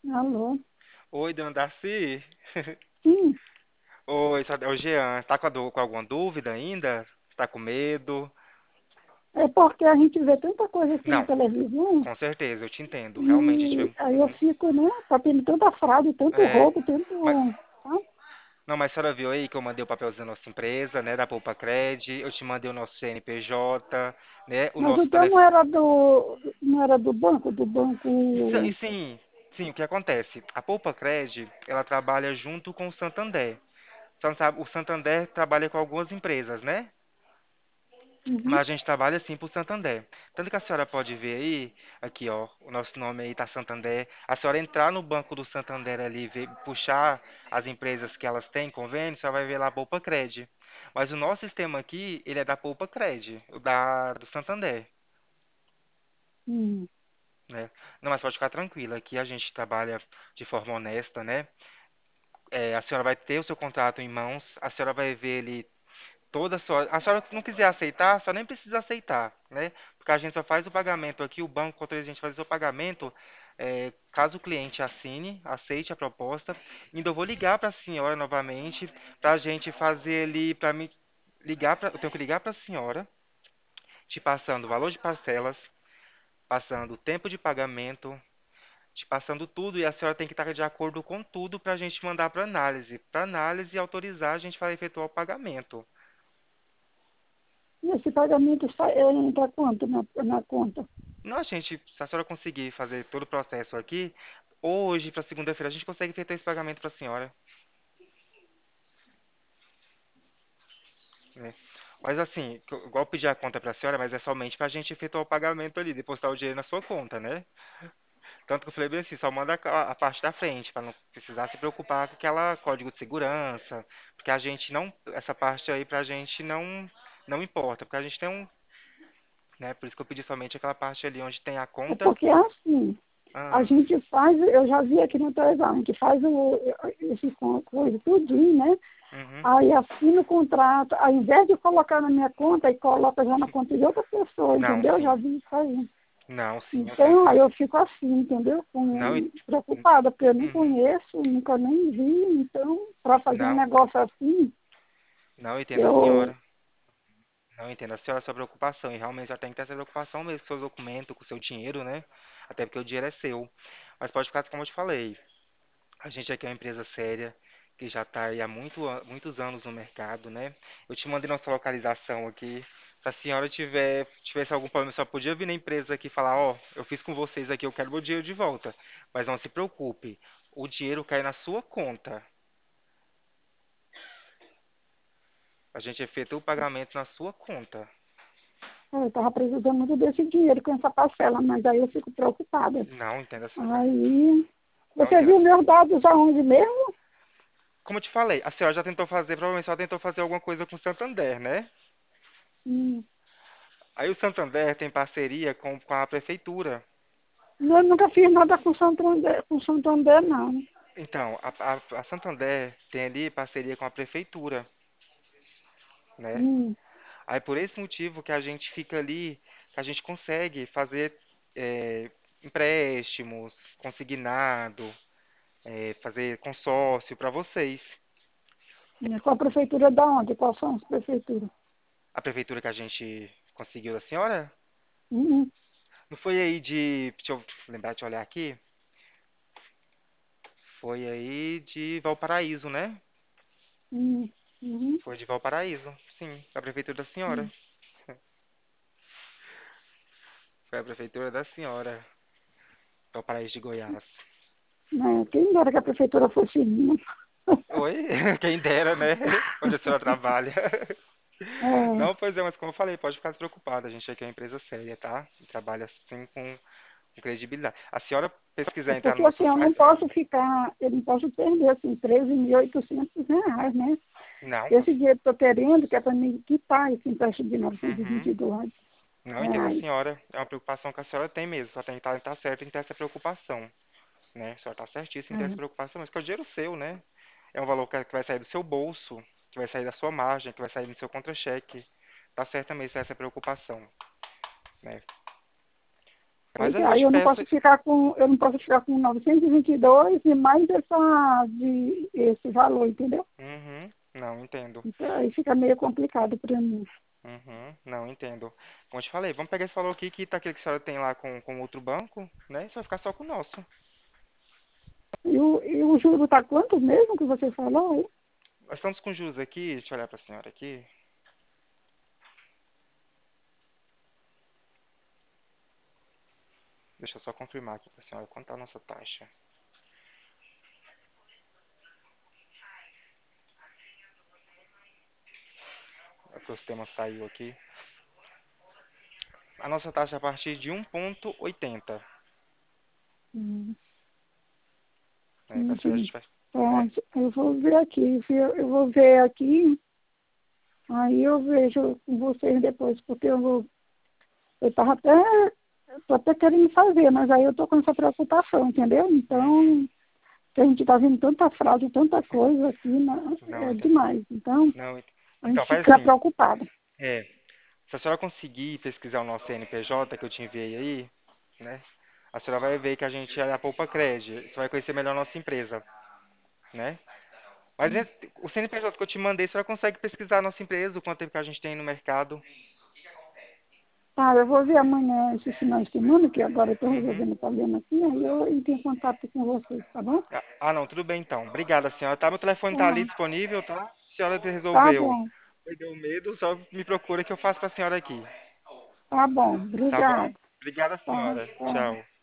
Alô? Oi, dona Darcy. Sim, Oi, é o Jean. Tá com alguma dúvida ainda? Tá com medo? é porque a gente vê tanta coisa assim na Não, televisão com certeza, eu te entendo. Realmente a gente e vê. aí eu Uhum. fico, né? Tá tendo tanta fraude, tanto É, roubo, mas, tanto. Tá? não, mas a senhora viu aí que eu mandei o papelzinho da nossa empresa, né? Da Poupa Cred. Eu te mandei o nosso CNPJ, né? O Mas o nosso teu telefone. não era do banco. Sim, o que acontece? A Poupa Cred, ela trabalha junto com o Santander. O Santander trabalha com algumas empresas, né? Mas Uhum, a gente trabalha assim pro Santander. Tanto que a senhora pode ver aí, aqui ó, o nosso nome aí tá Santander. A senhora entrar no banco do Santander ali, puxar as empresas que elas têm convênio, você vai ver lá a Poupa Cred. Mas o nosso sistema aqui, ele é da Poupa Cred, do Santander, hum. né? Não, mas pode ficar tranquila, aqui a gente trabalha de forma honesta, né? A senhora vai ter o seu contrato em mãos, a senhora vai ver ele toda a sua. A senhora que não quiser aceitar, a senhora nem precisa aceitar, né? Porque a gente só faz o pagamento aqui, o banco autoriza a gente fazer o pagamento, caso o cliente assine, aceite a proposta. Ainda eu vou ligar para a senhora novamente, para a gente fazer ali, para mim eu tenho que ligar para a senhora, te passando o valor de parcelas, passando o tempo de pagamento, te passando tudo, e a senhora tem que estar de acordo com tudo para a gente mandar para análise. Para análise e autorizar, a gente vai efetuar o pagamento. E esse pagamento entra quanto na conta? Não, gente, se a senhora conseguir fazer todo o processo aqui, hoje para segunda-feira a gente consegue efetuar esse pagamento para a senhora, né? Mas assim, igual eu pedi a conta para a senhora, mas é somente para a gente efetuar o pagamento ali, depositar o dinheiro na sua conta, né? Tanto que eu falei bem assim, só manda a parte da frente, para não precisar se preocupar com aquela código de segurança, porque a gente não, essa parte aí pra gente não importa, porque a gente tem um, né? Por isso que eu pedi somente aquela parte ali onde tem a É conta. porque assim, a Ah, gente faz, eu já vi aqui no televisão, a gente faz esse coisa, tudinho, né? uhum. Aí assina o contrato, ao invés de colocar na minha conta, aí coloca já na conta de outra pessoa, Não, entendeu? sim. Já vi isso aí. Não, sim, eu sei Então, aí sim. eu fico assim, entendeu? Não, Preocupada, porque eu não uhum. conheço, nunca nem vi, então, para fazer um Não, negócio assim, não entendo a eu, senhora. Não entendo a senhora, a sua preocupação. E realmente já tem que ter essa preocupação mesmo com seus documentos, com o seu dinheiro, né? Até porque o dinheiro é seu. Mas pode ficar como eu te falei. A gente aqui é uma empresa séria, que já está aí há muitos anos no mercado, né? Eu te mandei nossa localização aqui. Se a senhora tivesse algum problema, só podia vir na empresa aqui e falar, ó, eu fiz com vocês aqui, eu quero meu dinheiro de volta. Mas não se preocupe, o dinheiro cai na sua conta. A gente efetua o pagamento na sua conta. eu estava precisando muito desse dinheiro com essa parcela, mas aí eu fico preocupada. Não, entenda a senhora. Aí, Não você entenda a viu senhora. meus dados aonde mesmo? Como eu te falei, a senhora já tentou fazer, provavelmente só tentou fazer alguma coisa com o Santander, né? Hum. Aí o Santander tem parceria com a prefeitura. Eu nunca fiz nada com Santander, não. Então, a Santander tem ali parceria com a prefeitura, né? Hum. Aí por esse motivo que a gente fica ali, que a gente consegue fazer é, empréstimos, consignado, fazer consórcio para vocês. Qual a prefeitura da onde? Quais são as prefeituras? A prefeitura que a gente conseguiu da senhora, Hum, não foi aí de, deixa eu lembrar de olhar aqui, foi aí de Valparaíso, né? hum, hum, Foi de Valparaíso, sim, da prefeitura da senhora. hum. Foi a prefeitura da senhora, Valparaíso de Goiás. Né? Quem dera que a prefeitura fosse minha. Oi? Quem dera, né? Onde a senhora trabalha. É, Não, pois é, mas como eu falei, pode ficar despreocupada. A gente aqui é uma empresa séria, tá? E trabalha assim com credibilidade. A senhora pesquisar é entrar no porque nosso assim, site. eu não posso perder assim, R$ 13.800, né? Não, Esse dinheiro que eu estou querendo, que é para me quitar esse empréstimo de uhum. 922 Não entendo a reais. senhora. É uma preocupação que a senhora tem mesmo. Só tem que estar certa em ter essa preocupação, né? A senhora está certíssima em ter essa É. preocupação, mas que é o dinheiro seu, né? É um valor que vai sair do seu bolso, que vai sair da sua margem, que vai sair do seu contra-cheque. Tá certa mesmo essa preocupação, né? Mas Pois é, aí eu aí te peço. eu não posso ficar com 922 e mais esse valor, entendeu? Uhum, não, entendo. Então aí fica meio complicado para mim. Uhum, não, entendo. Como eu te falei, vamos pegar esse valor aqui que tá aquele que a senhora tem lá com outro banco, né? E você vai ficar só com o nosso. E o juro está quanto mesmo que você falou aí? Nós estamos com juros aqui, deixa eu olhar pra senhora aqui. Deixa eu só confirmar aqui pra senhora quanto tá a nossa taxa. É que o sistema saiu aqui. A nossa taxa é a partir de 1,80. Hum, Pra senhora a entendi. gente vai, né? Pronto, eu vou ver aqui, eu vou ver aqui, aí eu vejo com vocês depois, porque eu estava até, tô até querendo fazer, mas aí eu tô com essa preocupação, entendeu? Uhum. Então, que a gente está vendo tanta fraude, tanta coisa aqui, Não, é entendo. demais. Então, Não, a então gente faz fica assim. preocupado. É, se a senhora conseguir pesquisar o nosso CNPJ que eu te enviei aí, né? A senhora vai ver que a gente é a Poupa Cred. Você vai conhecer melhor a nossa empresa, né? Mas o CNPJ que eu te mandei, a senhora consegue pesquisar a nossa empresa, o quanto tempo que a gente tem no mercado. Tá, eu vou ver amanhã esse final de semana, que agora eu estou Uhum. resolvendo o problema aqui, aí eu entro em contato com vocês, tá bom? Não, tudo bem então. Obrigada, senhora. Tá, meu telefone tá ali Tá, disponível, tá? Se a senhora tá resolveu bom, perder o medo, só me procura que eu faço pra senhora aqui. tá bom. Tá bom? Obrigado. Obrigada, Tá, senhora. tá. Tchau.